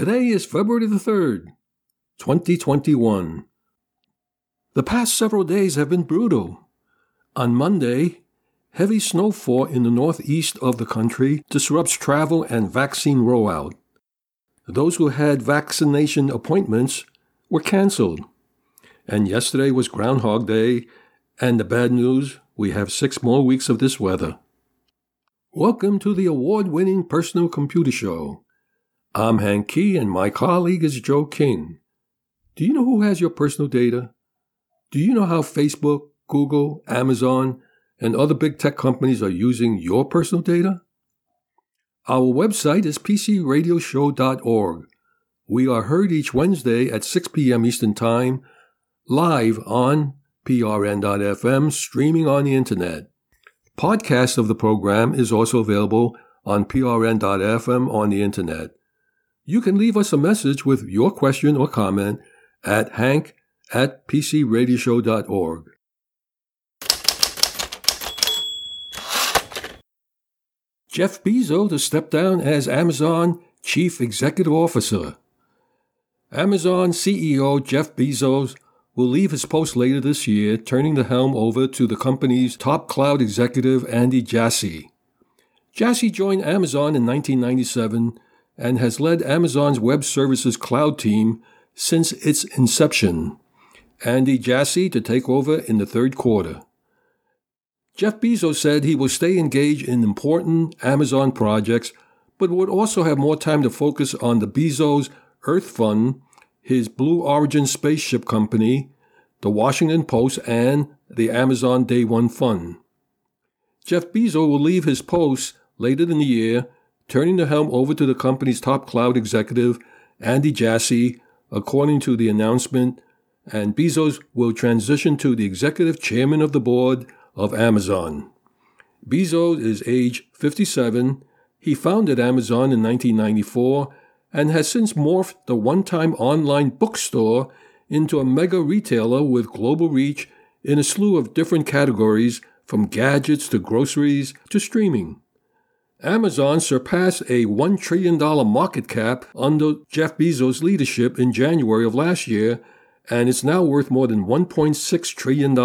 Today is February the 3rd, 2021. The past several days have been brutal. On Monday, heavy snowfall in the northeast of the country disrupts travel and vaccine rollout. Those who had vaccination appointments were canceled. And yesterday was Groundhog Day, and the bad news, we have 6 more weeks of this weather. Welcome to the award-winning Personal Computer Show. I'm Hank Key, and my colleague is Joe King. Do you know who has your personal data? Do you know how Facebook, Google, Amazon, and other big tech companies are using your personal data? Our website is pcradioshow.org. We are heard each Wednesday at 6 p.m. Eastern Time, live on prn.fm, streaming on the Internet. Podcast of the program is also available on prn.fm on the Internet. You can leave us a message with your question or comment at hank@pcradioshow.org. Jeff Bezos to step down as Amazon Chief Executive Officer. Amazon CEO Jeff Bezos will leave his post later this year, turning the helm over to the company's top cloud executive, Andy Jassy. Jassy joined Amazon in 1997 and has led Amazon's Web Services cloud team since its inception. Andy Jassy to take over in the third quarter. Jeff Bezos said he will stay engaged in important Amazon projects, but would also have more time to focus on the Bezos Earth Fund, his Blue Origin spaceship company, the Washington Post, and the Amazon Day One Fund. Jeff Bezos will leave his post later in the year, turning the helm over to the company's top cloud executive, Andy Jassy, according to the announcement, and Bezos will transition to the executive chairman of the board of Amazon. Bezos is age 57. He founded Amazon in 1994 and has since morphed the one-time online bookstore into a mega retailer with global reach in a slew of different categories, from gadgets to groceries to streaming. Amazon surpassed a $1 trillion market cap under Jeff Bezos' leadership in January of last year, and it's now worth more than $1.6 trillion.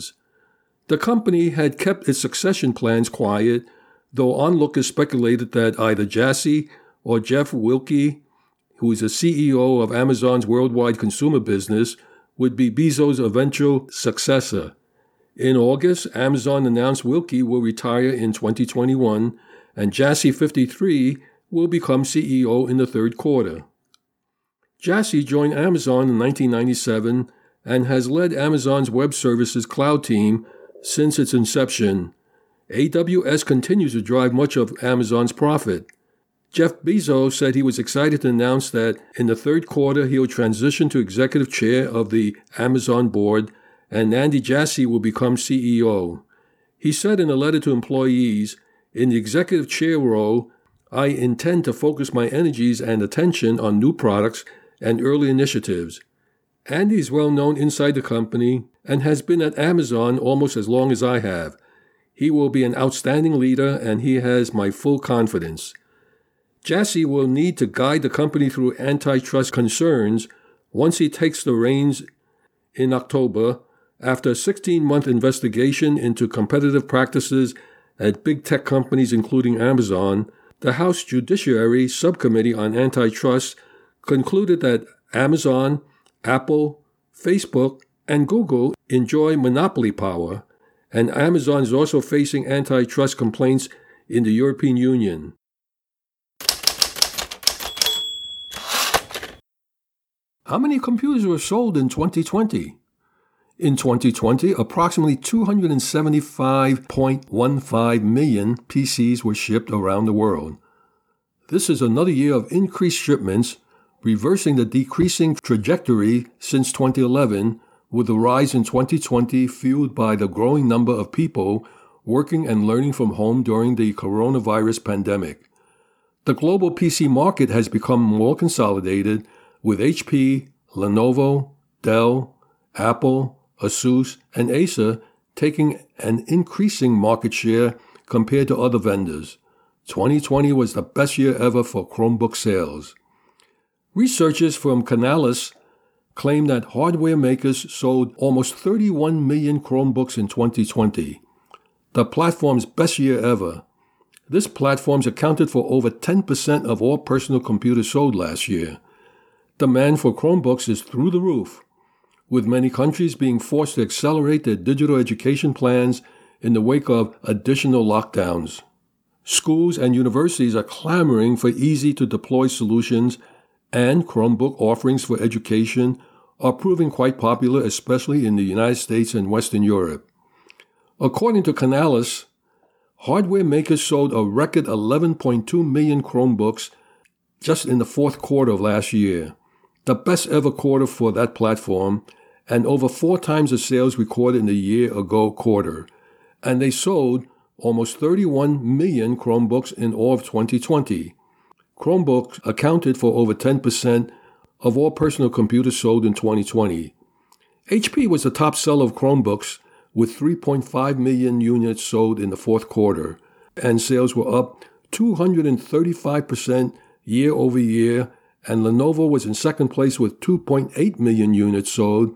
The company had kept its succession plans quiet, though onlookers speculated that either Jassy or Jeff Wilke, who is the CEO of Amazon's worldwide consumer business, would be Bezos' eventual successor. In August, Amazon announced Wilke will retire in 2021, and Jassy, 53, will become CEO in the third quarter. Jassy joined Amazon in 1997 and has led Amazon's Web Services cloud team since its inception. AWS continues to drive much of Amazon's profit. Jeff Bezos said he was excited to announce that in the third quarter he will transition to executive chair of the Amazon board, and Andy Jassy will become CEO. He said in a letter to employees, "In the executive chair role, I intend to focus my energies and attention on new products and early initiatives." Andy is well known inside the company and has been at Amazon almost as long as I have. He will be an outstanding leader, and he has my full confidence. Jassy will need to guide the company through antitrust concerns once he takes the reins in October, after a 16-month investigation into competitive practices at big tech companies including Amazon. The House Judiciary Subcommittee on Antitrust concluded that Amazon, Apple, Facebook, and Google enjoy monopoly power, and Amazon is also facing antitrust complaints in the European Union. How many computers were sold in 2020? In 2020, approximately 275.15 million PCs were shipped around the world. This is another year of increased shipments, reversing the decreasing trajectory since 2011, with the rise in 2020 fueled by the growing number of people working and learning from home during the coronavirus pandemic. The global PC market has become more consolidated, with HP, Lenovo, Dell, Apple, Asus, and Acer taking an increasing market share compared to other vendors. 2020 was the best year ever for Chromebook sales. Researchers from Canalys claim that hardware makers sold almost 31 million Chromebooks in 2020, the platform's best year ever. This platform's accounted for over 10% of all personal computers sold last year. Demand for Chromebooks is through the roof, with many countries being forced to accelerate their digital education plans in the wake of additional lockdowns. Schools and universities are clamoring for easy-to-deploy solutions, and Chromebook offerings for education are proving quite popular, especially in the United States and Western Europe. According to Canalys, hardware makers sold a record 11.2 million Chromebooks just in the fourth quarter of last year, the best ever quarter for that platform, and over 4 times the sales recorded in the year-ago quarter. And they sold almost 31 million Chromebooks in all of 2020. Chromebooks accounted for over 10% of all personal computers sold in 2020. HP was the top seller of Chromebooks, with 3.5 million units sold in the fourth quarter, and sales were up 235% year over year, and Lenovo was in second place with 2.8 million units sold,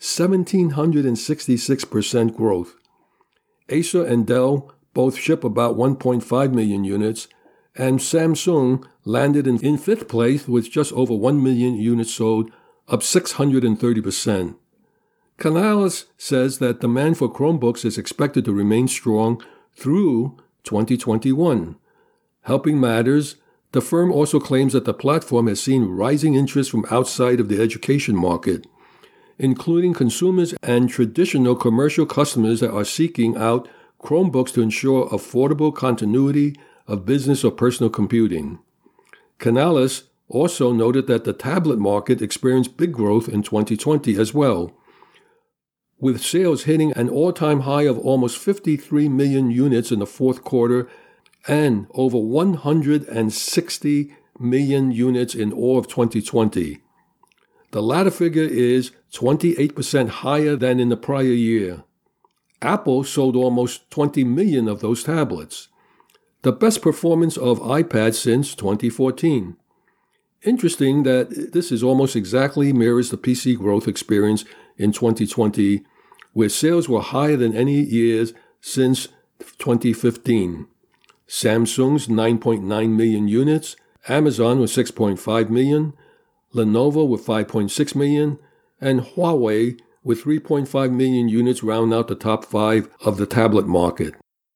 1,766% growth. Acer and Dell both ship about 1.5 million units, and Samsung landed in fifth place with just over 1 million units sold, up 630%. Canalys says that demand for Chromebooks is expected to remain strong through 2021. Helping matters, the firm also claims that the platform has seen rising interest from outside of the education market, including consumers and traditional commercial customers that are seeking out Chromebooks to ensure affordable continuity of business or personal computing. Canalys also noted that the tablet market experienced big growth in 2020 as well, with sales hitting an all-time high of almost 53 million units in the fourth quarter and over 160 million units in all of 2020. The latter figure is 28% higher than in the prior year. Apple sold almost 20 million of those tablets, the best performance of iPad since 2014. Interesting that this is almost exactly mirrors the PC growth experience in 2020, where sales were higher than any years since 2015. Samsung's 9.9 million units, Amazon with 6.5 million, Lenovo with 5.6 million, and Huawei with 3.5 million units round out the top 5 of the tablet market.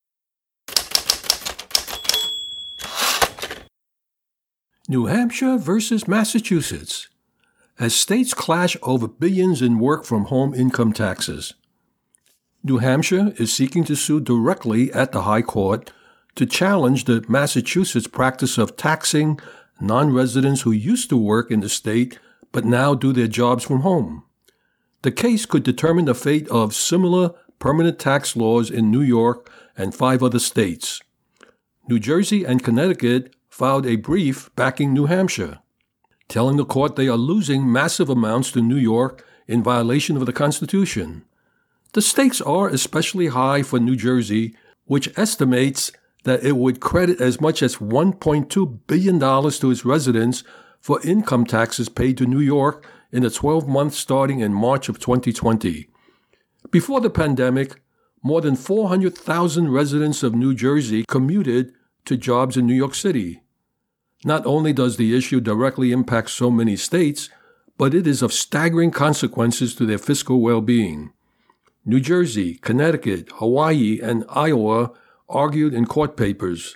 New Hampshire versus Massachusetts, as states clash over billions in work-from-home income taxes. New Hampshire is seeking to sue directly at the High Court to challenge the Massachusetts practice of taxing non-residents who used to work in the state but now do their jobs from home. The case could determine the fate of similar permanent tax laws in New York and 5 other states. New Jersey and Connecticut filed a brief backing New Hampshire, telling the court they are losing massive amounts to New York in violation of the Constitution. The stakes are especially high for New Jersey, which estimates that it would credit as much as $1.2 billion to its residents for income taxes paid to New York in the 12 months starting in March of 2020. Before the pandemic, more than 400,000 residents of New Jersey commuted to jobs in New York City. Not only does the issue directly impact so many states, but it is of staggering consequences to their fiscal well-being. New Jersey, Connecticut, Hawaii, and Iowa argued in court papers.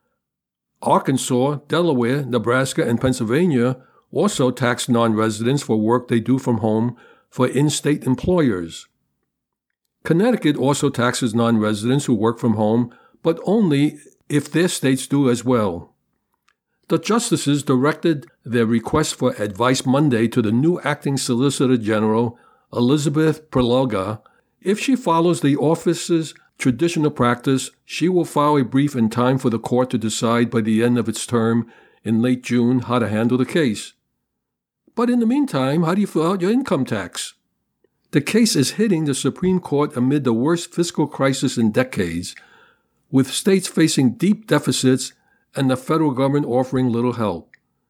Arkansas, Delaware, Nebraska, and Pennsylvania also tax non-residents for work they do from home for in-state employers. Connecticut also taxes non-residents who work from home, but only if their states do as well. The justices directed their request for advice Monday to the new acting Solicitor General, Elizabeth Preloga. If she follows the office's traditional practice, she will file a brief in time for the court to decide by the end of its term in late June how to handle the case. But in the meantime, how do you fill out your income tax? The case is hitting the Supreme Court amid the worst fiscal crisis in decades, with states facing deep deficits and the federal government offering little help.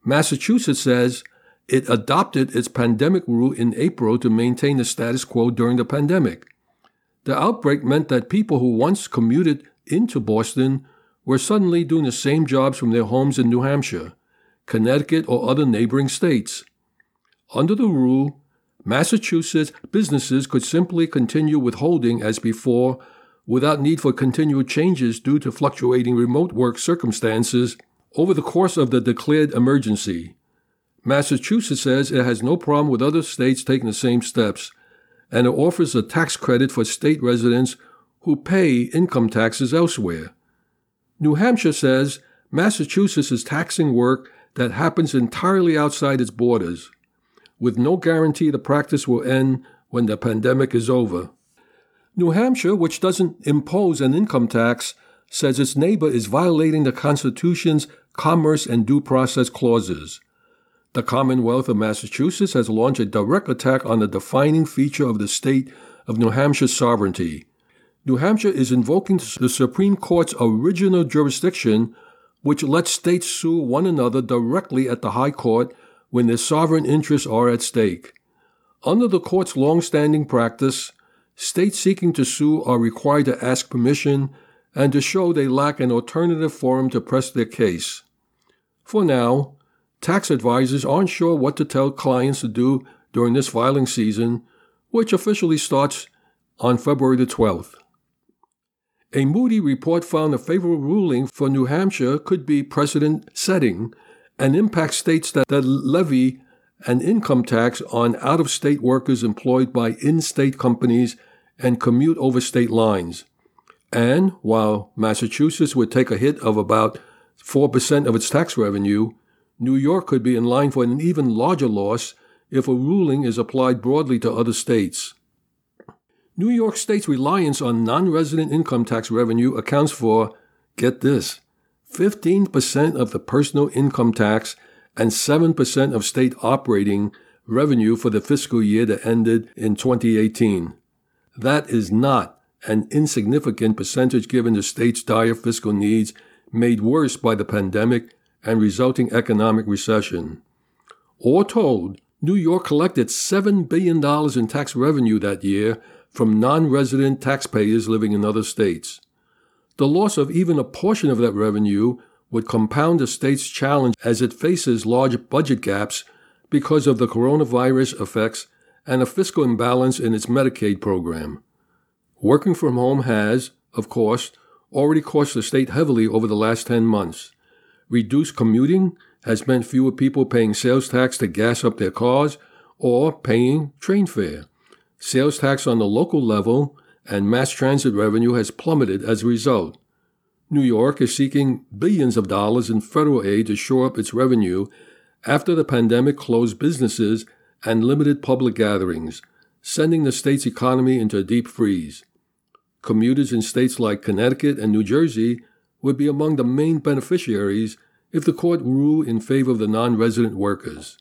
Massachusetts says it adopted its pandemic rule in April to maintain the status quo during the pandemic. The outbreak meant that people who once commuted into Boston were suddenly doing the same jobs from their homes in New Hampshire, Connecticut, or other neighboring states. Under the rule, Massachusetts businesses could simply continue withholding as before without need for continual changes due to fluctuating remote work circumstances over the course of the declared emergency. Massachusetts says it has no problem with other states taking the same steps, and it offers a tax credit for state residents who pay income taxes elsewhere. New Hampshire says Massachusetts is taxing work that happens entirely outside its borders, with no guarantee the practice will end when the pandemic is over. New Hampshire, which doesn't impose an income tax, says its neighbor is violating the Constitution's Commerce and Due Process clauses. The Commonwealth of Massachusetts has launched a direct attack on the defining feature of the state of New Hampshire's sovereignty. New Hampshire is invoking the Supreme Court's original jurisdiction, which lets states sue one another directly at the High Court when their sovereign interests are at stake. Under the court's long-standing practice, states seeking to sue are required to ask permission and to show they lack an alternative forum to press their case. For now, tax advisors aren't sure what to tell clients to do during this filing season, which officially starts on February the 12th. A Moody report found a favorable ruling for New Hampshire could be precedent-setting and impact states that levy an income tax on out-of-state workers employed by in-state companies and commute over state lines. And while Massachusetts would take a hit of about 4% of its tax revenue, New York could be in line for an even larger loss if a ruling is applied broadly to other states. New York State's reliance on non-resident income tax revenue accounts for, get this, 15% of the personal income tax and 7% of state operating revenue for the fiscal year that ended in 2018. That is not an insignificant percentage given the state's dire fiscal needs made worse by the pandemic and resulting economic recession. All told, New York collected $7 billion in tax revenue that year from non-resident taxpayers living in other states. The loss of even a portion of that revenue would compound the state's challenge as it faces large budget gaps because of the coronavirus effects and a fiscal imbalance in its Medicaid program. Working from home has, of course, already cost the state heavily over the last 10 months. Reduced commuting has meant fewer people paying sales tax to gas up their cars or paying train fare. Sales tax on the local level and mass transit revenue has plummeted as a result. New York is seeking billions of dollars in federal aid to shore up its revenue after the pandemic closed businesses and limited public gatherings, sending the state's economy into a deep freeze. Commuters in states like Connecticut and New Jersey would be among the main beneficiaries if the court ruled in favor of the non-resident workers.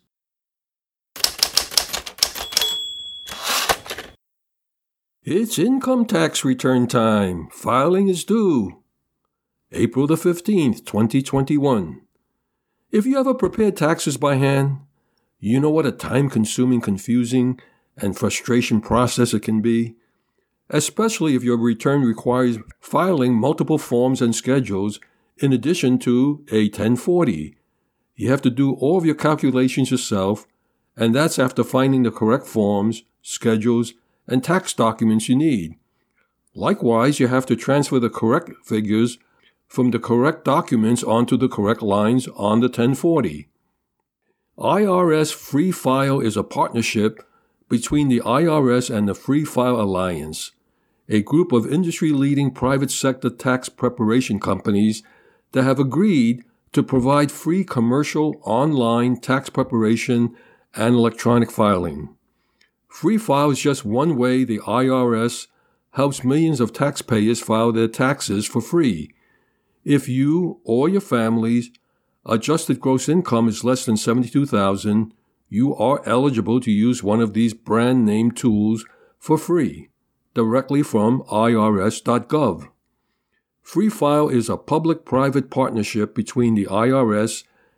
It's income tax return time. Filing is due April the 15th, 2021. If you ever prepared taxes by hand, you know what a time-consuming, confusing, and frustration process it can be, especially if your return requires filing multiple forms and schedules in addition to a 1040. You have to do all of your calculations yourself, and that's after finding the correct forms, schedules, and tax documents you need. Likewise, you have to transfer the correct figures from the correct documents onto the correct lines on the 1040. IRS Free File is a partnership between the IRS and the Free File Alliance, a group of industry-leading private sector tax preparation companies that have agreed to provide free commercial online tax preparation and electronic filing. Free File is just one way the IRS helps millions of taxpayers file their taxes for free. If you or your family's adjusted gross income is less than $72,000, you are eligible to use one of these brand-name tools for free, directly from irs.gov. Free File is a public-private partnership between the IRS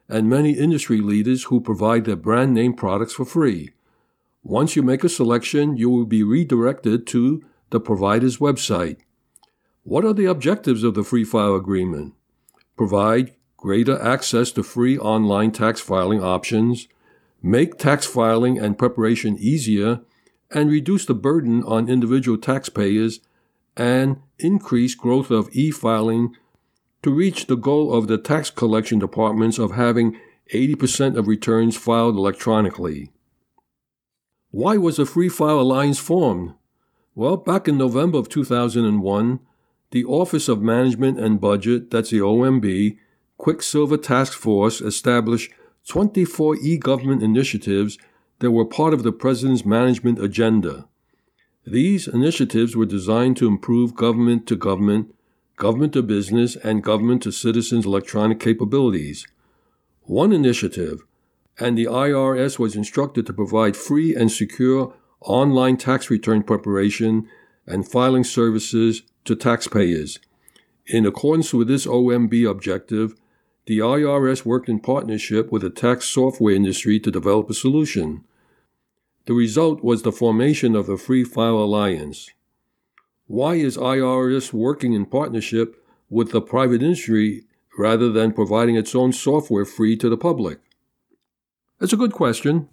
and many industry leaders who provide their brand name products for free. Once you make a selection, you will be redirected to the provider's website. What are the objectives of the Free File Agreement? Provide greater access to free online tax filing options, make tax filing and preparation easier, and reduce the burden on individual taxpayers, and increase growth of e-filing to reach the goal of the tax collection departments of having 80% of returns filed electronically. Why was the Free File Alliance formed? Well, back in November of 2001, the Office of Management and Budget, that's the OMB, Quicksilver Task Force established 24 e-government initiatives that were part of the President's management agenda. These initiatives were designed to improve government-to-government, government-to-business, and government-to-citizens electronic capabilities. One initiative, and the IRS was instructed to provide free and secure online tax return preparation and filing services to taxpayers. In accordance with this OMB objective, the IRS worked in partnership with the tax software industry to develop a solution. The result was the formation of the Free File Alliance. Why is IRS working in partnership with the private industry rather than providing its own software free to the public? That's a good question.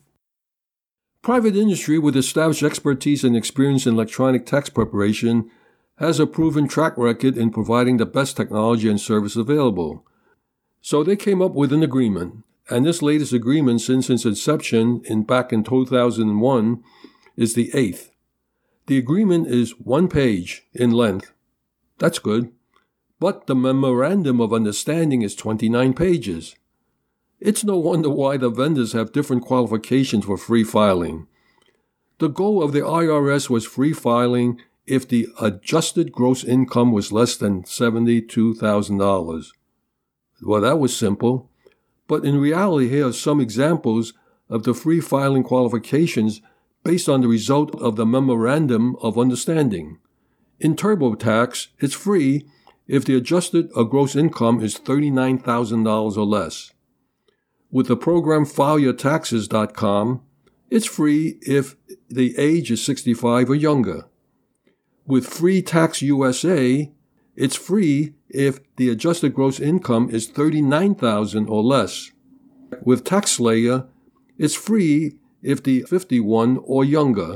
Private industry with established expertise and experience in electronic tax preparation has a proven track record in providing the best technology and service available. So they came up with an agreement, and this latest agreement since its inception back in 2001 is the 8th. The agreement is 1 page in length. That's good. But the Memorandum of Understanding is 29 pages. It's no wonder why the vendors have different qualifications for free filing. The goal of the IRS was free filing if the adjusted gross income was less than $72,000. Well, that was simple. But in reality, here are some examples of the free filing qualifications based on the result of the Memorandum of Understanding. In TurboTax, it's free if the adjusted gross income is $39,000 or less. With the program FileYourTaxes.com, it's free if the age is 65 or younger. With Free Tax USA, it's free if the adjusted gross income is $39,000 or less. With TaxSlayer, it's free if the 51 or younger.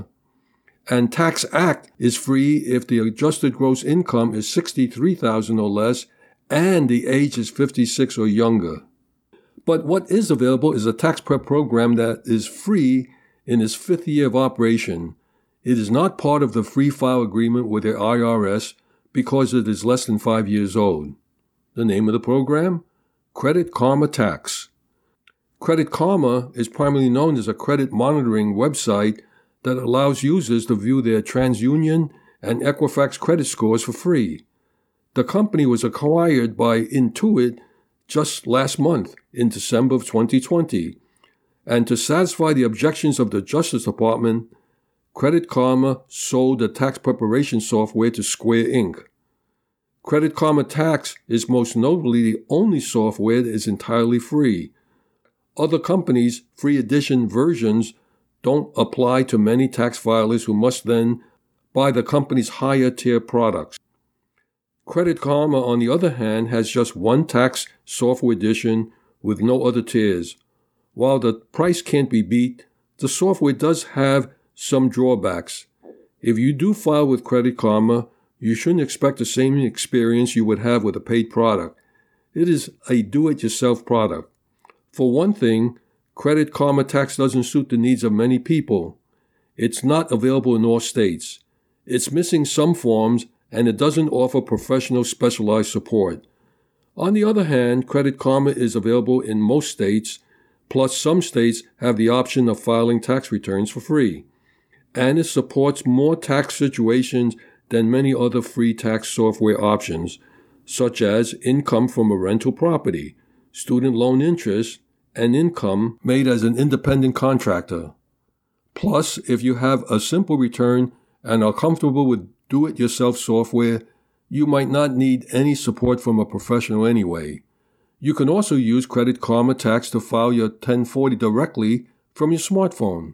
And TaxAct is free if the adjusted gross income is $63,000 or less and the age is 56 or younger. But what is available is a tax prep program that is free in its 5th year of operation. It is not part of the Free File Agreement with the IRS because it is less than 5 years old. The name of the program? Credit Karma Tax. Credit Karma is primarily known as a credit monitoring website that allows users to view their TransUnion and Equifax credit scores for free. The company was acquired by Intuit just last month in December of 2020. And to satisfy the objections of the Justice Department, Credit Karma sold the tax preparation software to Square Inc. Credit Karma Tax is most notably the only software that is entirely free. Other companies' free edition versions don't apply to many tax filers who must then buy the company's higher tier products. Credit Karma, on the other hand, has just one tax software edition with no other tiers. While the price can't be beat, the software does have some drawbacks. If you do file with Credit Karma, you shouldn't expect the same experience you would have with a paid product. It is a do-it-yourself product. For one thing, Credit Karma Tax doesn't suit the needs of many people. It's not available in all states. It's missing some forms, and it doesn't offer professional specialized support. On the other hand, Credit Karma is available in most states, plus some states have the option of filing tax returns for free. And it supports more tax situations than many other free tax software options, such as income from a rental property, student loan interest, and income made as an independent contractor. Plus, if you have a simple return and are comfortable with do-it-yourself software, you might not need any support from a professional anyway. You can also use Credit Karma Tax to file your 1040 directly from your smartphone.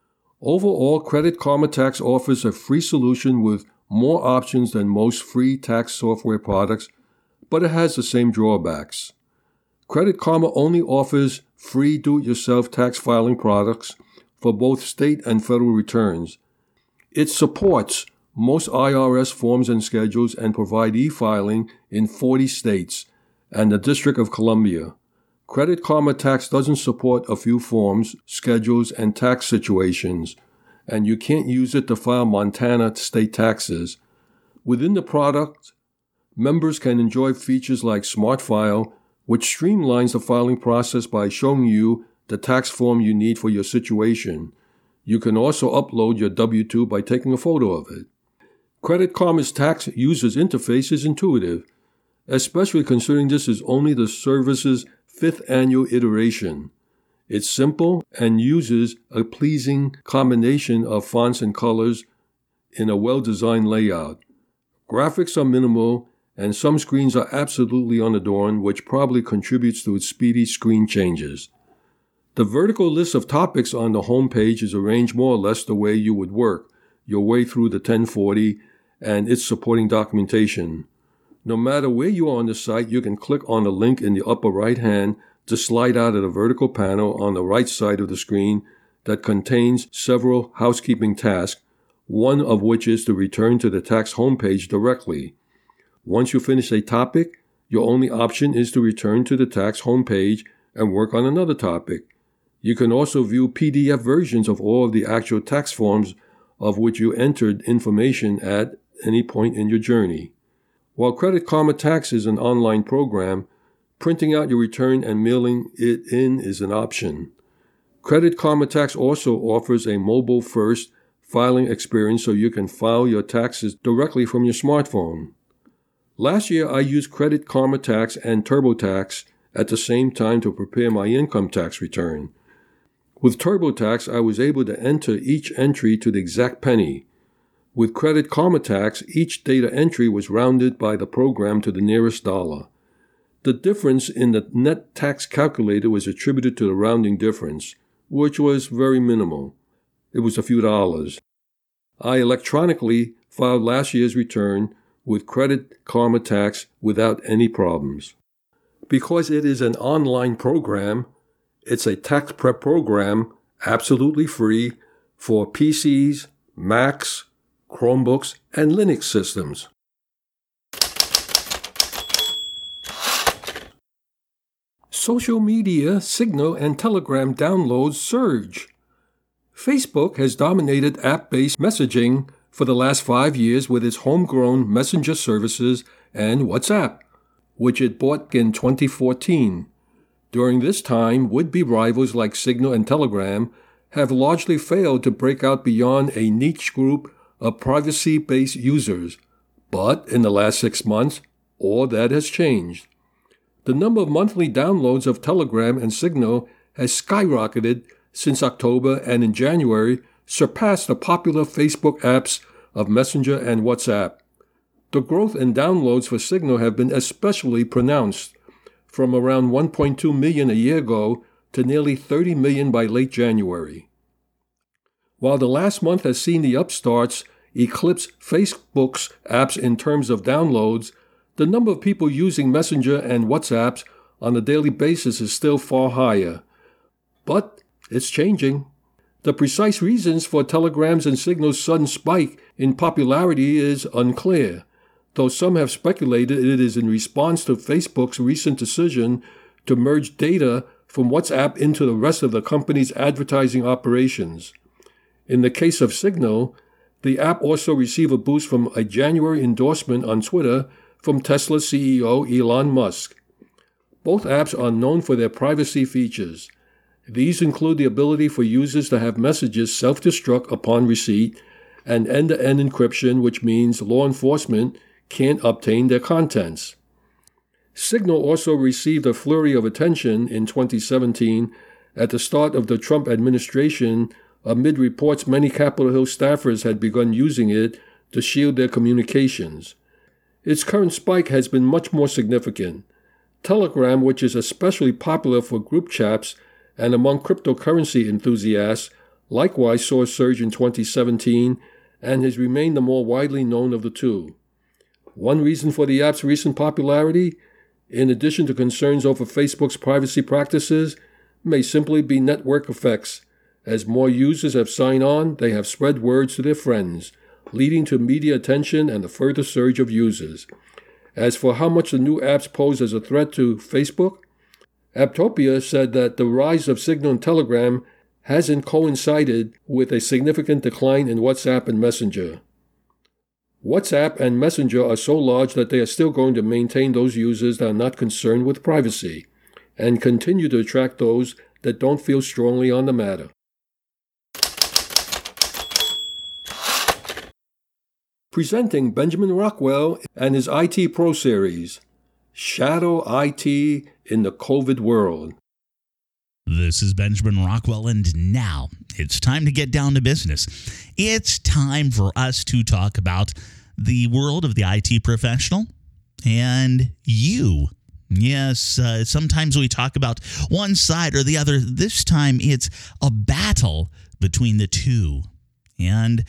Overall, Credit Karma Tax offers a free solution with more options than most free tax software products, but it has the same drawbacks. Credit Karma only offers free do-it-yourself tax filing products for both state and federal returns. It supports most IRS forms and schedules and provide e-filing in 40 states and the District of Columbia. Credit Karma Tax doesn't support a few forms, schedules, and tax situations, and you can't use it to file Montana state taxes. Within the product, members can enjoy features like Smart File, which streamlines the filing process by showing you the tax form you need for your situation. You can also upload your W-2 by taking a photo of it. Credit Karma's tax user's interface is intuitive, especially considering this is only the service's 5th annual iteration. It's simple and uses a pleasing combination of fonts and colors in a well-designed layout. Graphics are minimal, and some screens are absolutely unadorned, which probably contributes to its speedy screen changes. The vertical list of topics on the home page is arranged more or less the way you would work your way through the 1040 and its supporting documentation. No matter where you are on the site, you can click on the link in the upper right hand to slide out of the vertical panel on the right side of the screen that contains several housekeeping tasks, one of which is to return to the tax homepage directly. Once you finish a topic, your only option is to return to the tax homepage and work on another topic. You can also view PDF versions of all of the actual tax forms of which you entered information at any point in your journey. While Credit Karma Tax is an online program, printing out your return and mailing it in is an option. Credit Karma Tax also offers a mobile-first filing experience so you can file your taxes directly from your smartphone. Last year, I used Credit Karma Tax and TurboTax at the same time to prepare my income tax return. With TurboTax, I was able to enter each entry to the exact penny. With Credit Karma Tax, each data entry was rounded by the program to the nearest dollar. The difference in the net tax calculator was attributed to the rounding difference, which was very minimal. It was a few dollars. I electronically filed last year's return with Credit Karma Tax without any problems. Because it is an online program, it's a tax prep program absolutely free for PCs, Macs, Chromebooks, and Linux systems. Social media, Signal, and Telegram downloads surge. Facebook has dominated app-based messaging for the last 5 years with its homegrown messenger services and WhatsApp, which it bought in 2014. During this time, would-be rivals like Signal and Telegram have largely failed to break out beyond a niche group of privacy-based users. But in the last 6 months, all that has changed. The number of monthly downloads of Telegram and Signal has skyrocketed since October and in January surpassed the popular Facebook apps of Messenger and WhatsApp. The growth in downloads for Signal have been especially pronounced, from around 1.2 million a year ago to nearly 30 million by late January. While the last month has seen the upstarts eclipse Facebook's apps in terms of downloads, the number of people using Messenger and WhatsApps on a daily basis is still far higher. But it's changing. The precise reasons for Telegram's and Signal's sudden spike in popularity is unclear, though some have speculated it is in response to Facebook's recent decision to merge data from WhatsApp into the rest of the company's advertising operations. In the case of Signal, the app also received a boost from a January endorsement on Twitter from Tesla CEO Elon Musk. Both apps are known for their privacy features. These include the ability for users to have messages self-destruct upon receipt and end-to-end encryption, which means law enforcement can't obtain their contents. Signal also received a flurry of attention in 2017 at the start of the Trump administration amid reports many Capitol Hill staffers had begun using it to shield their communications. Its current spike has been much more significant. Telegram, which is especially popular for group chats and among cryptocurrency enthusiasts, likewise saw a surge in 2017 and has remained the more widely known of the two. One reason for the app's recent popularity, in addition to concerns over Facebook's privacy practices, may simply be network effects. As more users have signed on, they have spread words to their friends, leading to media attention and a further surge of users. As for how much the new apps pose as a threat to Facebook, Apptopia said that the rise of Signal and Telegram hasn't coincided with a significant decline in WhatsApp and Messenger. WhatsApp and Messenger are so large that they are still going to maintain those users that are not concerned with privacy and continue to attract those that don't feel strongly on the matter. Presenting Benjamin Rockwell and his IT Pro Series, Shadow IT in the COVID World. This is Benjamin Rockwell, and now it's time to get down to business. It's time for us to talk about the world of the IT professional and you. Yes, sometimes we talk about one side or the other. This time it's a battle between the two. And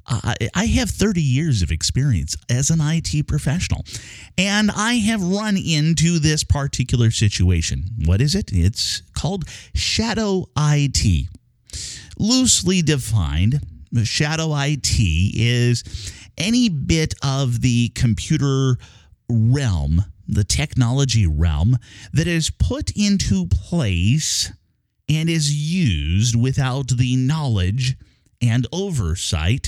I have 30 years of experience as an IT professional, and I have run into this particular situation. What is it? It's called Shadow IT. Loosely defined, Shadow IT is any bit of the computer realm, the technology realm, that is put into place and is used without the knowledge and oversight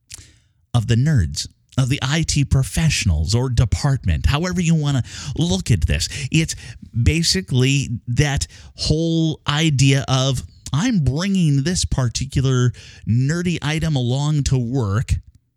of the nerds, of the IT professionals or department, however you want to look at this. It's basically that whole idea of, I'm bringing this particular nerdy item along to work,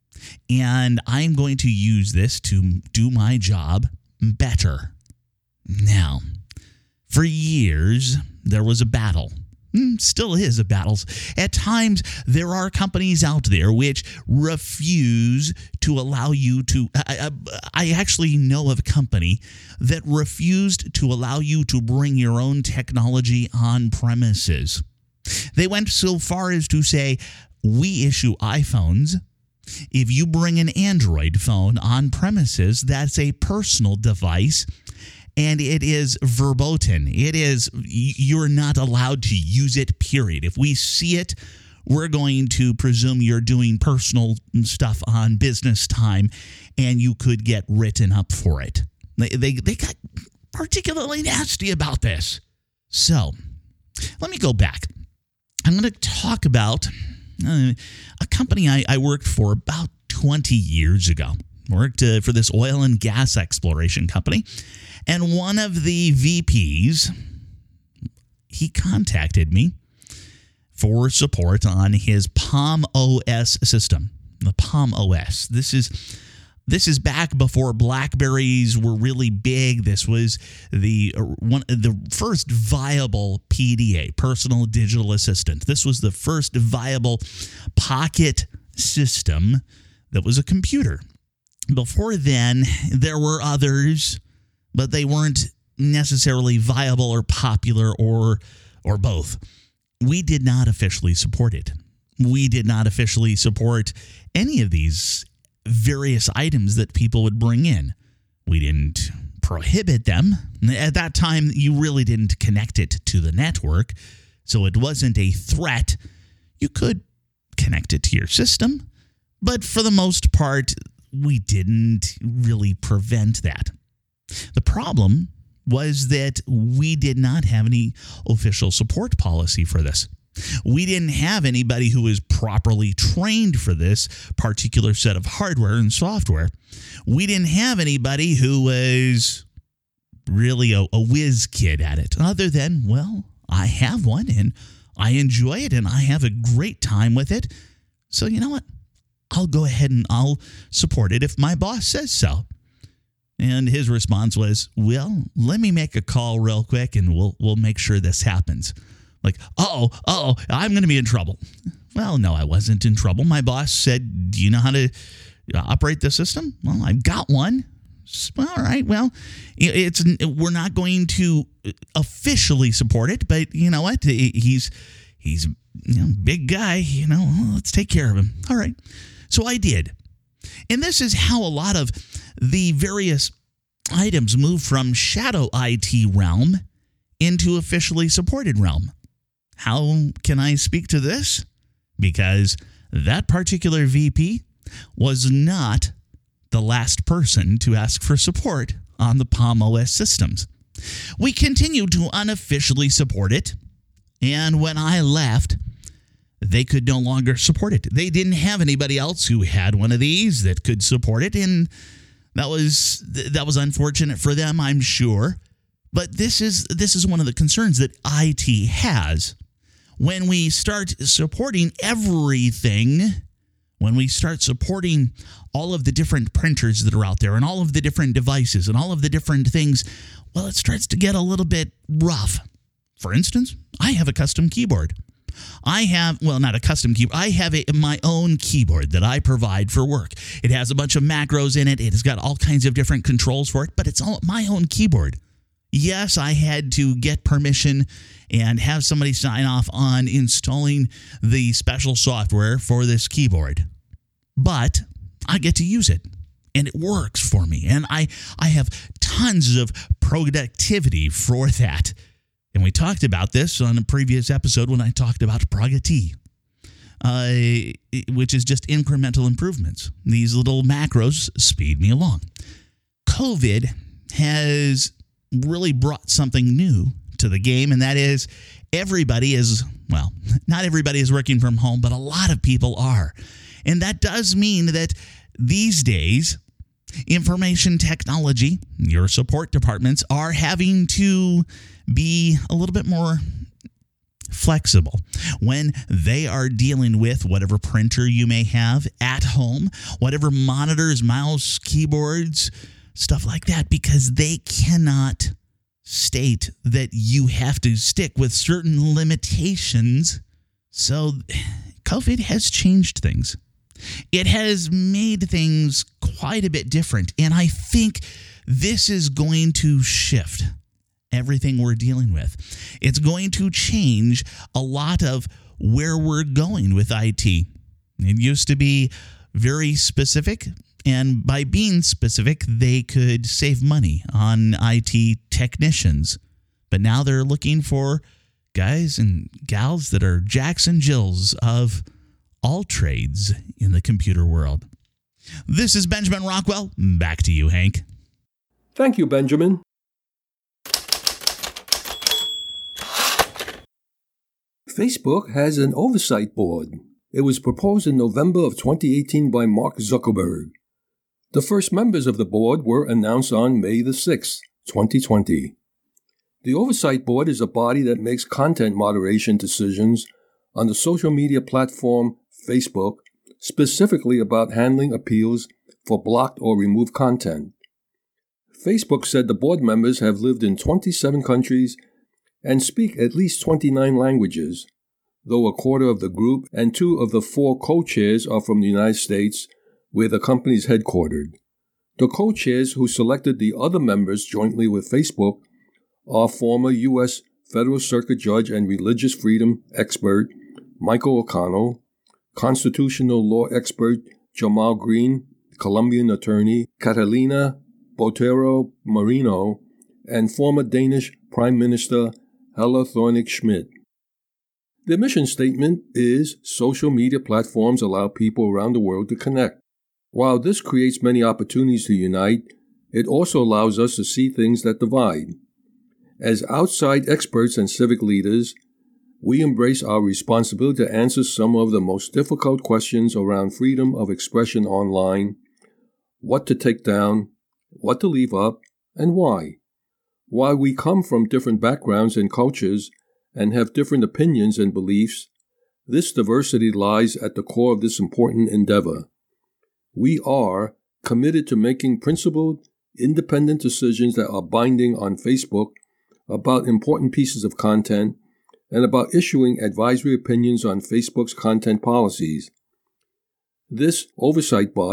and I'm going to use this to do my job better. Now, for years, there was a battle. Still is a battle. At times, there are companies out there which refuse to allow you to... I actually know of a company that refused to allow you to bring your own technology on premises. They went so far as to say, we issue iPhones. If you bring an Android phone on premises, that's a personal device, and it is verboten. It is, you're not allowed to use it, period. If we see it, we're going to presume you're doing personal stuff on business time, and you could get written up for it. They got particularly nasty about this. So, let me go back. I'm going to talk about a company I worked for about 20 years ago. Worked for this oil and gas exploration company. And one of the VPs, he contacted me for support on his Palm OS system. The Palm OS. This is back before BlackBerries were really big. This was the first viable PDA, personal digital assistant. This was the first viable pocket system that was a computer. Before then, there were others, but they weren't necessarily viable or popular or both. We did not officially support it. We did not officially support any of these various items that people would bring in. We didn't prohibit them. At that time, you really didn't connect it to the network, so it wasn't a threat. You could connect it to your system, but for the most part, we didn't really prevent that. The problem was that we did not have any official support policy for this. We didn't have anybody who was properly trained for this particular set of hardware and software. We didn't have anybody who was really a whiz kid at it, other than, well, I have one and I enjoy it and I have a great time with it. So you know what? I'll go ahead and I'll support it if my boss says so. And his response was, well, let me make a call real quick and we'll make sure this happens. Like, I'm going to be in trouble. Well, no, I wasn't in trouble. My boss said, do you know how to operate the system? Well, I've got one. All right, well, we're not going to officially support it, but you know what? He's big guy, let's take care of him. All right. So I did. And this is how a lot of the various items move from shadow IT realm into officially supported realm. How can I speak to this? Because that particular VP was not the last person to ask for support on the Palm OS systems. We continued to unofficially support it, and when I left, they could no longer support it. They didn't have anybody else who had one of these that could support it, and that was unfortunate for them, I'm sure. But this is one of the concerns that IT has. When we start supporting everything, when we start supporting all of the different printers that are out there and all of the different devices and all of the different things, well, it starts to get a little bit rough. For instance, I have a custom keyboard. Not a custom keyboard. I have my own keyboard that I provide for work. It has a bunch of macros in it. It has got all kinds of different controls for it, but it's all my own keyboard. Yes, I had to get permission and have somebody sign off on installing the special software for this keyboard. But I get to use it, and it works for me. And I have tons of productivity for that. And we talked about this on a previous episode when I talked about Progati, which is just incremental improvements. These little macros speed me along. COVID has really brought something new to the game, and that is not everybody is working from home, but a lot of people are. And that does mean that these days, information technology, your support departments are having to be a little bit more flexible when they are dealing with whatever printer you may have at home, whatever monitors, mouse, keyboards, stuff like that, because they cannot state that you have to stick with certain limitations. So COVID has changed things. It has made things quite a bit different, and I think this is going to shift everything we're dealing with. It's going to change a lot of where we're going with IT. It used to be very specific, and by being specific, they could save money on IT technicians. But now they're looking for guys and gals that are Jacks and Jills of all trades in the computer world. This is Benjamin Rockwell. Back to you, Hank. Thank you, Benjamin. Facebook has an oversight board. It was proposed in November of 2018 by Mark Zuckerberg. The first members of the board were announced on May the 6th, 2020. The oversight board is a body that makes content moderation decisions on the social media platform Facebook, specifically about handling appeals for blocked or removed content. Facebook said the board members have lived in 27 countries and speak at least 29 languages, though a quarter of the group and 2 of the 4 co-chairs are from the United States, where the company is headquartered. The co-chairs who selected the other members jointly with Facebook are former U.S. Federal Circuit Judge and religious freedom expert Michael O'Connell, constitutional law expert Jamal Green, Colombian attorney Catalina Botero Marino, and former Danish Prime Minister Helle Thorning-Schmidt. Their mission statement is social media platforms allow people around the world to connect. While this creates many opportunities to unite, it also allows us to see things that divide. As outside experts and civic leaders, we embrace our responsibility to answer some of the most difficult questions around freedom of expression online, what to take down, what to leave up, and why. While we come from different backgrounds and cultures and have different opinions and beliefs, this diversity lies at the core of this important endeavor. We are committed to making principled, independent decisions that are binding on Facebook about important pieces of content and about issuing advisory opinions on Facebook's content policies. This oversight body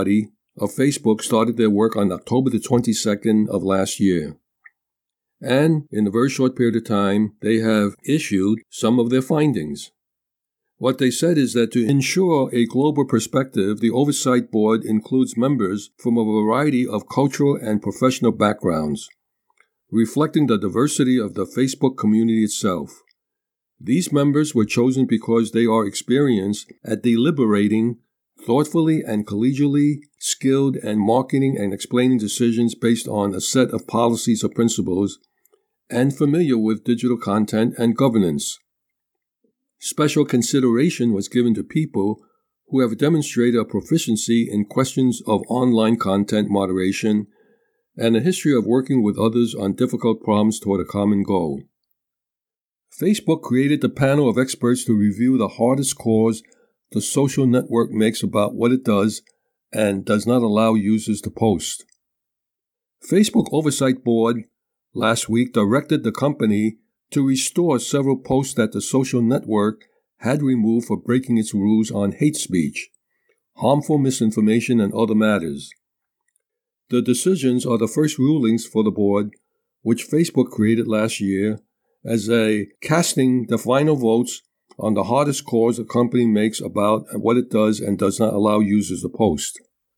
of Facebook started their work on October the 22nd of last year. And in a very short period of time, they have issued some of their findings. What they said is that to ensure a global perspective, the Oversight Board includes members from a variety of cultural and professional backgrounds, reflecting the diversity of the Facebook community itself. These members were chosen because they are experienced at deliberating thoughtfully and collegially skilled and marketing and explaining decisions based on a set of policies or principles, and familiar with digital content and governance. Special consideration was given to people who have demonstrated a proficiency in questions of online content moderation and a history of working with others on difficult problems toward a common goal. Facebook created the panel of experts to review the hardest calls the social network makes about what it does and does not allow users to post. Facebook Oversight Board last week directed the company to restore several posts that the social network had removed for breaking its rules on hate speech, harmful misinformation, and other matters. The decisions are the first rulings for the board, which Facebook created last year as a casting the final votes on the hardest calls the company makes about what it does and does not allow users to post.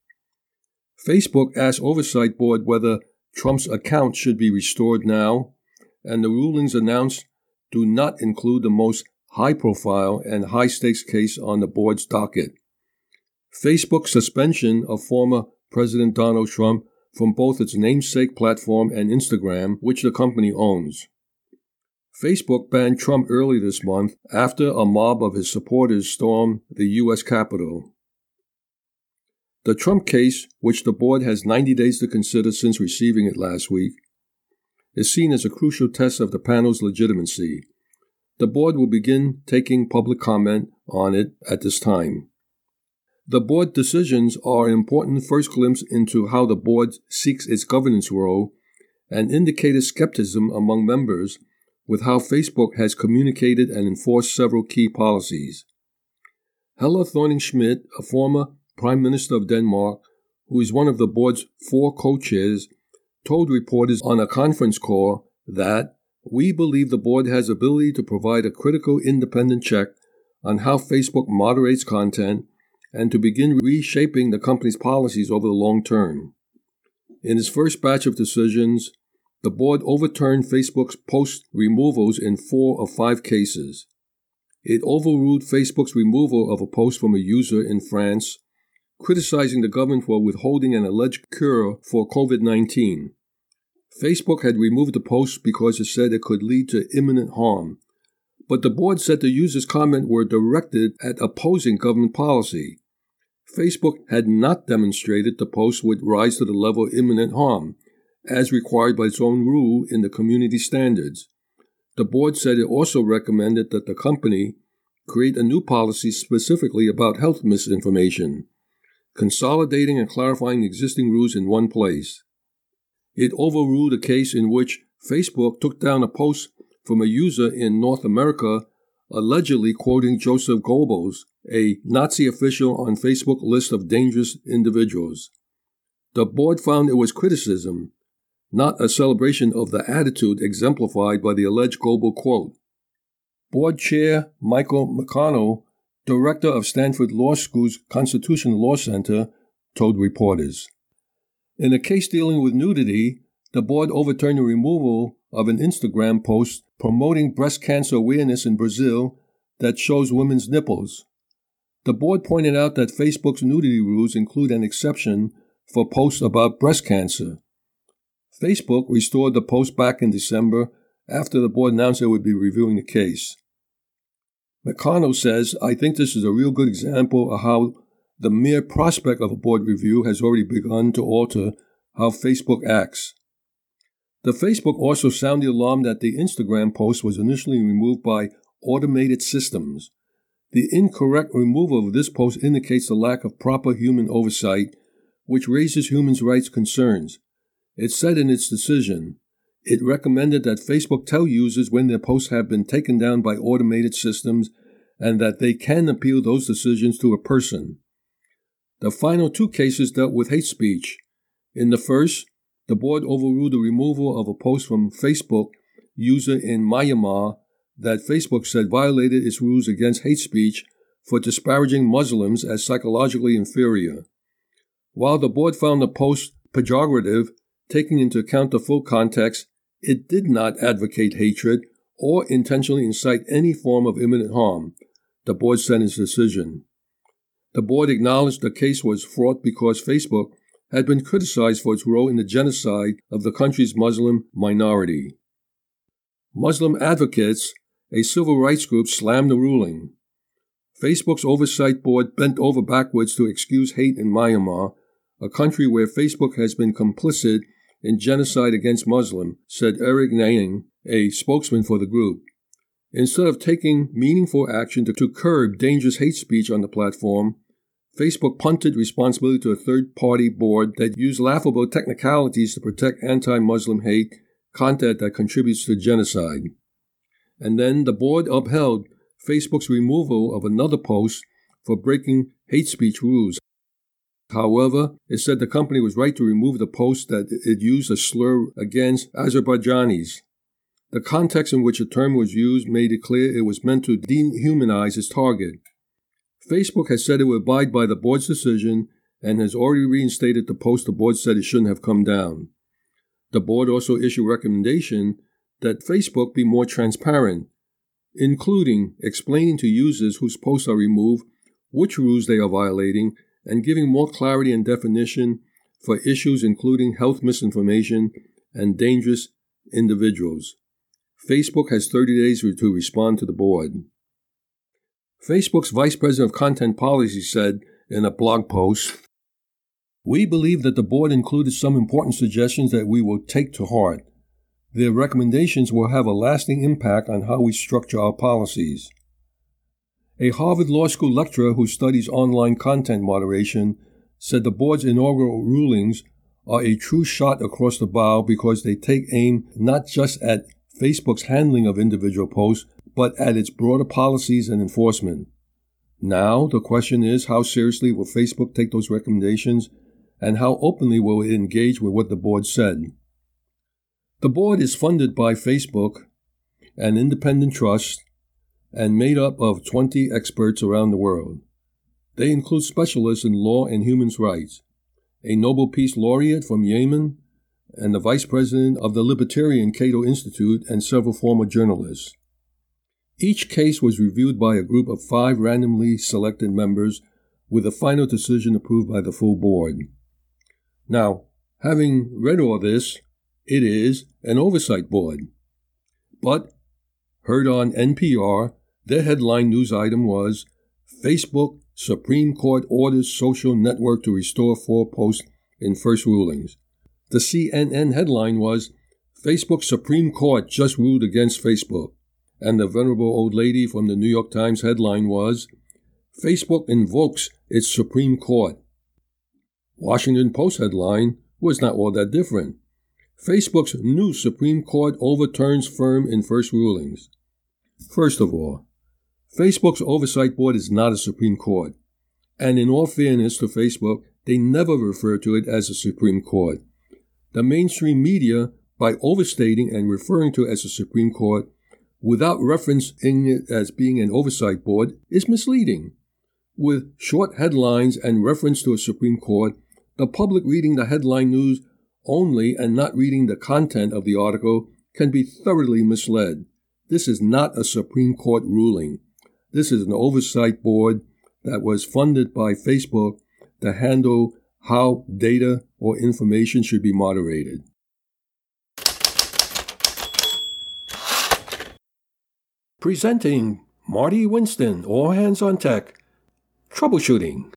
Facebook asked Oversight Board whether Trump's account should be restored now, and the rulings announced do not include the most high-profile and high-stakes case on the board's docket: Facebook's suspension of former President Donald Trump from both its namesake platform and Instagram, which the company owns. Facebook banned Trump early this month after a mob of his supporters stormed the U.S. Capitol. The Trump case, which the board has 90 days to consider since receiving it last week, is seen as a crucial test of the panel's legitimacy. The board will begin taking public comment on it at this time. The board decisions are an important first glimpse into how the board seeks its governance role and indicated skepticism among members with how Facebook has communicated and enforced several key policies. Helle Thorning-Schmidt, a former Prime Minister of Denmark, who is one of the board's 4 co-chairs, told reporters on a conference call that we believe the board has the ability to provide a critical independent check on how Facebook moderates content and to begin reshaping the company's policies over the long term. In its first batch of decisions, the board overturned Facebook's post removals in 4 of 5 cases. It overruled Facebook's removal of a post from a user in France, criticizing the government for withholding an alleged cure for COVID-19. Facebook had removed the post because it said it could lead to imminent harm, but the board said the user's comments were directed at opposing government policy. Facebook had not demonstrated the post would rise to the level of imminent harm, as required by its own rule in the community standards. The board said it also recommended that the company create a new policy specifically about health misinformation, consolidating and clarifying existing rules in one place. It overruled a case in which Facebook took down a post from a user in North America allegedly quoting Joseph Goebbels, a Nazi official on Facebook's list of dangerous individuals. The board found it was criticism, not a celebration of the attitude exemplified by the alleged Goebbels quote. Board Chair Michael McConnell, director of Stanford Law School's Constitutional Law Center, told reporters. In a case dealing with nudity, the board overturned the removal of an Instagram post promoting breast cancer awareness in Brazil that shows women's nipples. The board pointed out that Facebook's nudity rules include an exception for posts about breast cancer. Facebook restored the post back in December after the board announced it would be reviewing the case. McConnell says, I think this is a real good example of how the mere prospect of a board review has already begun to alter how Facebook acts. The Facebook also sounded the alarm that the Instagram post was initially removed by automated systems. The incorrect removal of this post indicates the lack of proper human oversight, which raises human rights concerns. It said in its decision, it recommended that Facebook tell users when their posts have been taken down by automated systems and that they can appeal those decisions to a person. The final two cases dealt with hate speech. In the first, the board overruled the removal of a post from Facebook user in Myanmar that Facebook said violated its rules against hate speech for disparaging Muslims as psychologically inferior. While the board found the post pejorative, taking into account the full context, it did not advocate hatred or intentionally incite any form of imminent harm, the board said in its decision. The board acknowledged the case was fraught because Facebook had been criticized for its role in the genocide of the country's Muslim minority. Muslim advocates, a civil rights group, slammed the ruling. Facebook's oversight board bent over backwards to excuse hate in Myanmar, a country where Facebook has been complicit in genocide against Muslims, said Eric Nang, a spokesman for the group. Instead of taking meaningful action to curb dangerous hate speech on the platform, Facebook punted responsibility to a third-party board that used laughable technicalities to protect anti-Muslim hate content that contributes to genocide. And then the board upheld Facebook's removal of another post for breaking hate speech rules. However, it said the company was right to remove the post that it used a slur against Azerbaijanis. The context in which the term was used made it clear it was meant to dehumanize its target. Facebook has said it would abide by the board's decision and has already reinstated the post the board said it shouldn't have come down. The board also issued a recommendation that Facebook be more transparent, including explaining to users whose posts are removed which rules they are violating and giving more clarity and definition for issues including health misinformation and dangerous individuals. Facebook has 30 days to respond to the board. Facebook's Vice President of Content Policy said in a blog post, "We believe that the board included some important suggestions that we will take to heart. Their recommendations will have a lasting impact on how we structure our policies." A Harvard Law School lecturer who studies online content moderation said the board's inaugural rulings are a true shot across the bow because they take aim not just at Facebook's handling of individual posts, but at its broader policies and enforcement. Now, the question is, how seriously will Facebook take those recommendations, and how openly will it engage with what the board said? The board is funded by Facebook, an independent trust, and made up of 20 experts around the world. They include specialists in law and human rights, a Nobel Peace Laureate from Yemen, and the vice president of the Libertarian Cato Institute, and several former journalists. Each case was reviewed by a group of 5 randomly selected members, with a final decision approved by the full board. Now, having read all this, it is an oversight board. But, heard on NPR, their headline news item was, Facebook Supreme Court orders social network to restore 4 posts in first rulings. The CNN headline was, Facebook Supreme Court just ruled against Facebook. And the venerable old lady from the New York Times headline was, Facebook invokes its Supreme Court. Washington Post headline was not all that different. Facebook's new Supreme Court overturns firm in first rulings. First of all, Facebook's oversight board is not a Supreme Court. And in all fairness to Facebook, they never refer to it as a Supreme Court. The mainstream media, by overstating and referring to it as a Supreme Court, without referencing it as being an oversight board, is misleading. With short headlines and reference to a Supreme Court, the public reading the headline news only and not reading the content of the article can be thoroughly misled. This is not a Supreme Court ruling. This is an oversight board that was funded by Facebook to handle how data or information should be moderated. Presenting Marty Winston, All Hands on Tech, Troubleshooting.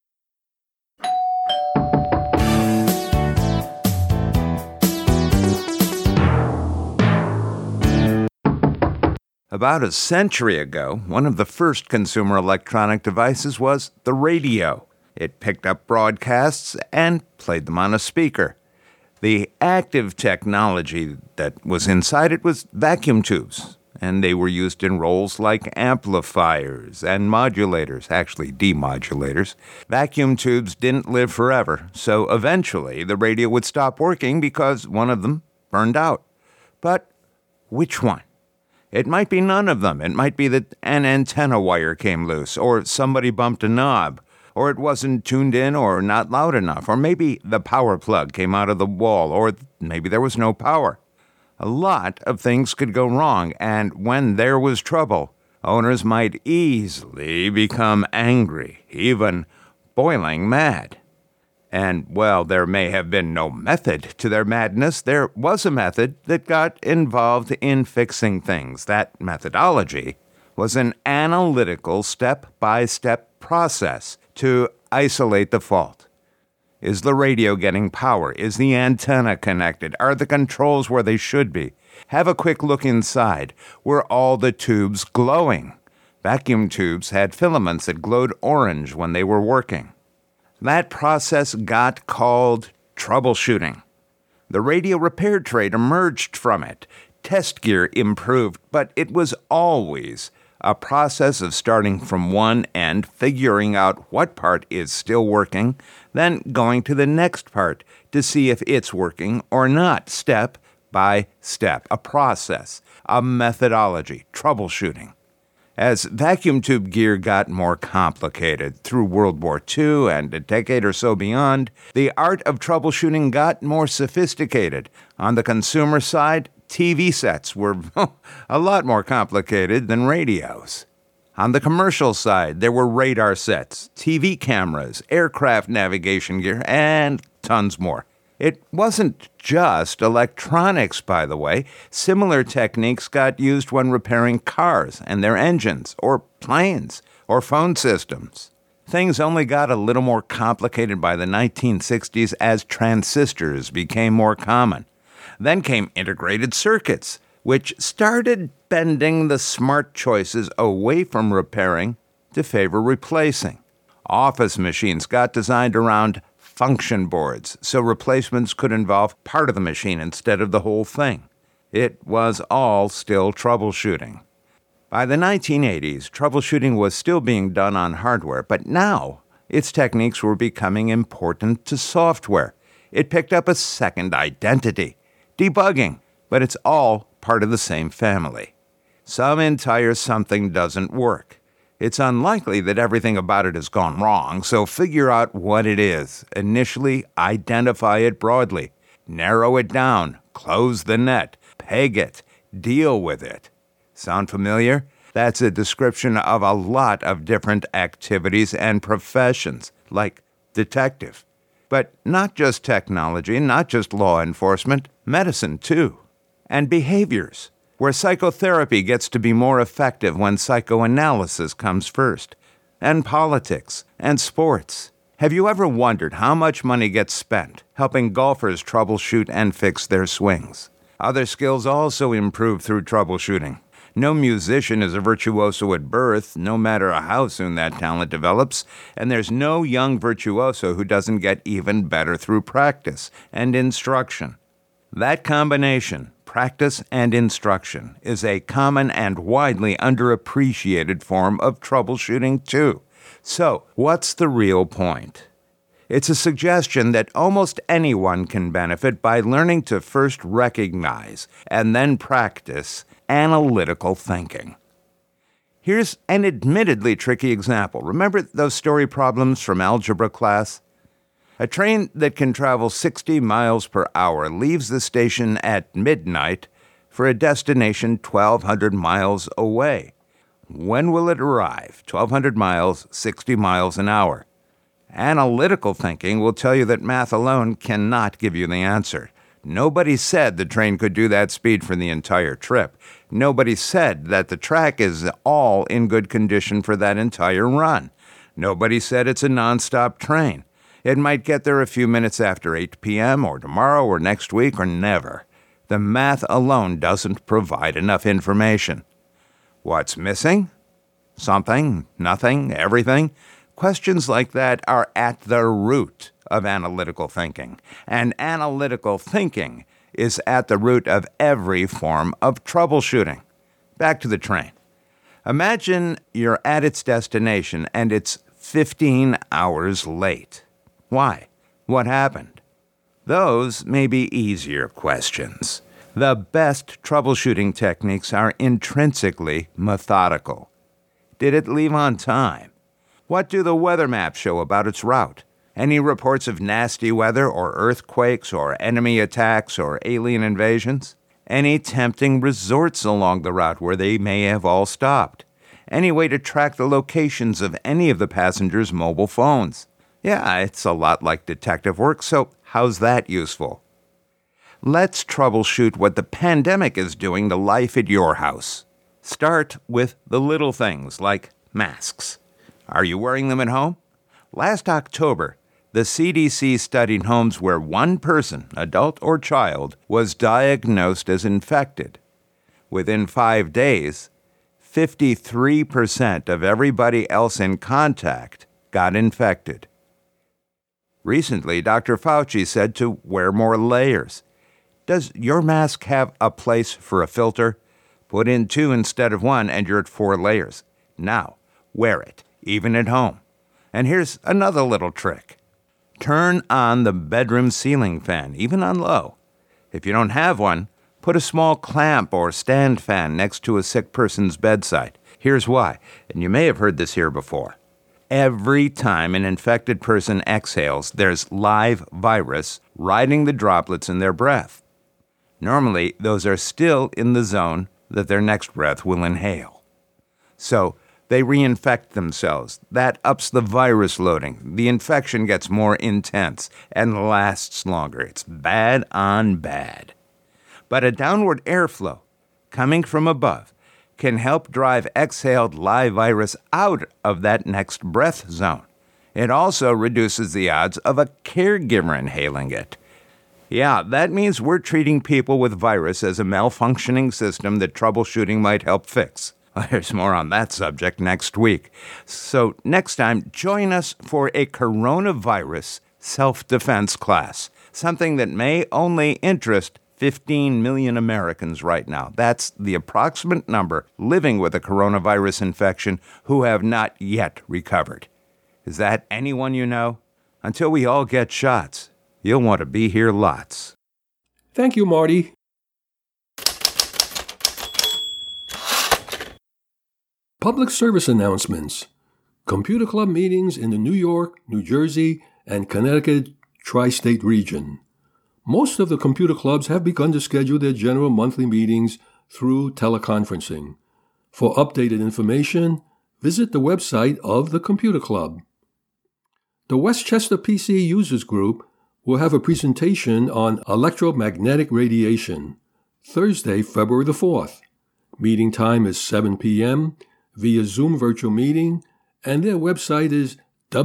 About a century ago, one of the first consumer electronic devices was the radio. It picked up broadcasts and played them on a speaker. The active technology that was inside it was vacuum tubes. and they were used in roles like amplifiers and modulators, actually demodulators. Vacuum tubes didn't live forever, so eventually the radio would stop working because one of them burned out. But which one? It might be none of them. It might be that an antenna wire came loose, or somebody bumped a knob, or it wasn't tuned in or not loud enough, or maybe the power plug came out of the wall, or maybe there was no power. A lot of things could go wrong, and when there was trouble, owners might easily become angry, even boiling mad. And, well, there may have been no method to their madness. There was a method that got involved in fixing things. That methodology was an analytical step-by-step process to isolate the fault. Is the radio getting power? Is the antenna connected? Are the controls where they should be? Have a quick look inside. Were all the tubes glowing? Vacuum tubes had filaments that glowed orange when they were working. That process got called troubleshooting. The radio repair trade emerged from it. Test gear improved, but it was always a process of starting from one end, figuring out what part is still working, then going to the next part to see if it's working or not, step by step. A process, a methodology, troubleshooting. As vacuum tube gear got more complicated through World War II and a decade or so beyond, the art of troubleshooting got more sophisticated. On the consumer side, TV sets were a lot more complicated than radios. On the commercial side, there were radar sets, TV cameras, aircraft navigation gear, and tons more. It wasn't just electronics, by the way. Similar techniques got used when repairing cars and their engines, or planes, or phone systems. Things only got a little more complicated by the 1960s as transistors became more common. Then came integrated circuits, which started bending the smart choices away from repairing to favor replacing. Office machines got designed around function boards, so replacements could involve part of the machine instead of the whole thing. It was all still troubleshooting. By the 1980s, troubleshooting was still being done on hardware, but now its techniques were becoming important to software. It picked up a second identity, debugging, but it's all part of the same family. Some entire something doesn't work. It's unlikely that everything about it has gone wrong, so figure out what it is. Initially, identify it broadly. Narrow it down. Close the net. Peg it. Deal with it. Sound familiar? That's a description of a lot of different activities and professions, like detective. But not just technology, not just law enforcement, medicine too. And behaviors, where psychotherapy gets to be more effective when psychoanalysis comes first, and politics, and sports. Have you ever wondered how much money gets spent helping golfers troubleshoot and fix their swings? Other skills also improve through troubleshooting. No musician is a virtuoso at birth, no matter how soon that talent develops, and there's no young virtuoso who doesn't get even better through practice and instruction. That combination, practice and instruction, is a common and widely underappreciated form of troubleshooting, too. So, what's the real point? It's a suggestion that almost anyone can benefit by learning to first recognize and then practice analytical thinking. Here's an admittedly tricky example. Remember those story problems from algebra class? A train that can travel 60 miles per hour leaves the station at midnight for a destination 1,200 miles away. When will it arrive? 1,200 miles, 60 miles an hour. Analytical thinking will tell you that math alone cannot give you the answer. Nobody said the train could do that speed for the entire trip. Nobody said that the track is all in good condition for that entire run. Nobody said it's a nonstop train. It might get there a few minutes after 8 p.m. or tomorrow or next week or never. The math alone doesn't provide enough information. What's missing? Something, nothing, everything? Questions like that are at the root of analytical thinking. And analytical thinking is at the root of every form of troubleshooting. back to the train. Imagine you're at its destination and it's 15 hours late. Why? What happened? Those may be easier questions. The best troubleshooting techniques are intrinsically methodical. Did it leave on time? What do the weather maps show about its route? Any reports of nasty weather or earthquakes or enemy attacks or alien invasions? Any tempting resorts along the route where they may have all stopped? Any way to track the locations of any of the passengers' mobile phones? Yeah, it's a lot like detective work, so how's that useful? Let's troubleshoot what the pandemic is doing to life at your house. Start with the little things like masks. Are you wearing them at home? Last October, the CDC studied homes where one person, adult or child, was diagnosed as infected. Within 5 days, 53% of everybody else in contact got infected. Recently, Dr. Fauci said to wear more layers. Does your mask have a place for a filter? Put in 2 instead of 1 and you're at 4 layers. Now, wear it, even at home. And here's another little trick. Turn on the bedroom ceiling fan, even on low. If you don't have one, put a small clamp or stand fan next to a sick person's bedside. Here's why, and you may have heard this here before. Every time an infected person exhales, there's live virus riding the droplets in their breath. Normally, those are still in the zone that their next breath will inhale. So, they reinfect themselves. That ups the virus loading. The infection gets more intense and lasts longer. It's bad on bad. But a downward airflow coming from above can help drive exhaled live virus out of that next breath zone. It also reduces the odds of a caregiver inhaling it. Yeah, that means we're treating people with virus as a malfunctioning system that troubleshooting might help fix. There's more on that subject next week. So next time, join us for a coronavirus self-defense class, something that may only interest 15 million Americans right now. That's the approximate number living with a coronavirus infection who have not yet recovered. Is that anyone you know? Until we all get shots, you'll want to be here lots. Thank you, Marty. Public service announcements. Computer Club meetings in the New York, New Jersey, and Connecticut tri-state region. Most of the computer clubs have begun to schedule their general monthly meetings through teleconferencing. For updated information, visit the website of the Computer Club. The Westchester PC Users Group will have a presentation on electromagnetic radiation, Thursday, February the 4th. Meeting time is 7 p.m. via Zoom virtual meeting, and their website is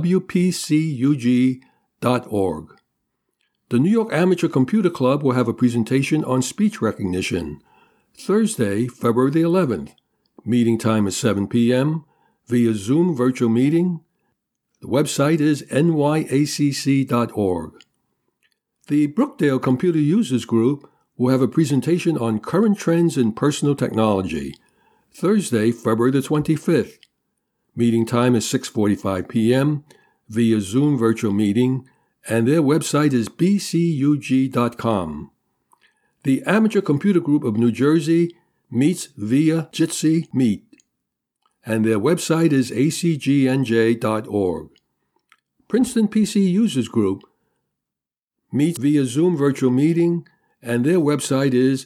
wpcug.org. The New York Amateur Computer Club will have a presentation on speech recognition, Thursday, February the 11th. Meeting time is 7 p.m. via Zoom virtual meeting. The website is nyacc.org. The Brookdale Computer Users Group will have a presentation on current trends in personal technology, Thursday, February the 25th. Meeting time is 6:45 p.m. via Zoom virtual meeting, and their website is bcug.com. The Amateur Computer Group of New Jersey meets via Jitsi Meet, and their website is acgnj.org. Princeton PC Users Group meets via Zoom virtual meeting, and their website is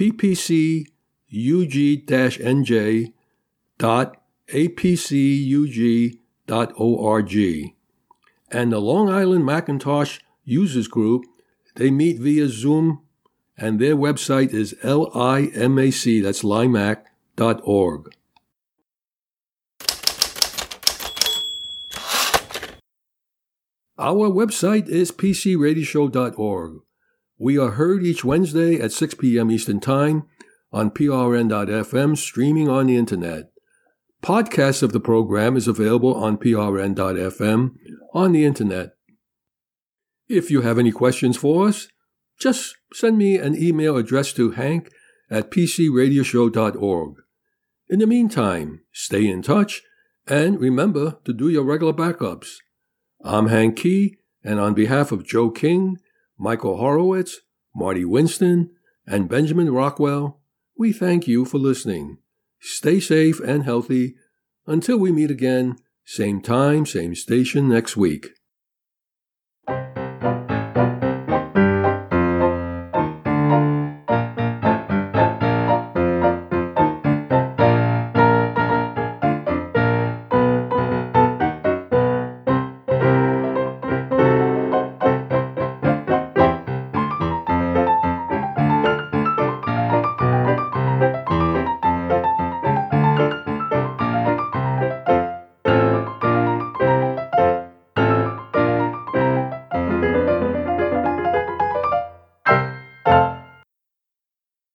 ppcug-nj.apcug.org. And the Long Island Macintosh Users Group, they meet via Zoom, and their website is limac, that's limac.org. Our website is pcradioshow.org. We are heard each Wednesday at 6 p.m. Eastern Time on prn.fm, streaming on the Internet. Podcasts of the program is available on prn.fm on the Internet. If you have any questions for us, just send me an email addressed to hank@pcradioshow.org. In the meantime, stay in touch and remember to do your regular backups. I'm Hank Key, and on behalf of Joe King, Michael Horowitz, Marty Winston, and Benjamin Rockwell, we thank you for listening. Stay safe and healthy. Until we meet again, same time, same station next week.